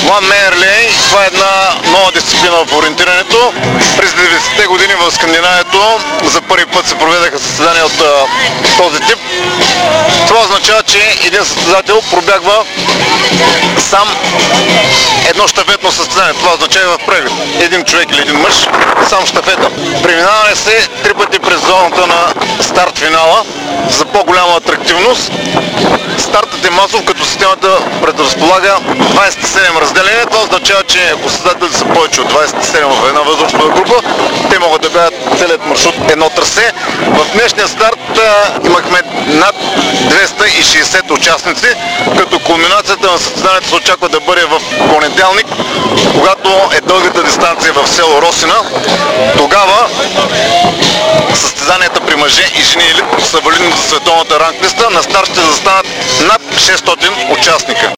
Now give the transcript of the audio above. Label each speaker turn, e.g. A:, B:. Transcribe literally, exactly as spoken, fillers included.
A: One Man Relay, това е една нова дисциплина в ориентирането. През деветдесетте години в Скандинавието за първи път се проведаха състезания от а, този тип. Това означава, че един състезател пробягва сам едно щафетно състезание. Това означава и в преглед. Един човек или един мъж, сам щафета. Преминаване се три пъти през зоната на старт-финала за по-голяма атрактивност. Стартът е масов, като системата предразполага двадесет и седем разделения. Това означава, че ако състезателите са повече от двадесет и седем в една възрастова група, те могат да бягат целият маршрут едно трасе. В днешния старт а, имахме над двеста и шейсет участници, като кулминацията на състезанието се очаква да бъде в понеделник, когато е дългата дистанция в село Росина. Тогава състезанията при мъже и жени елит са валидни за световната ранглиста. На старт ще застанат над шестстотин участника.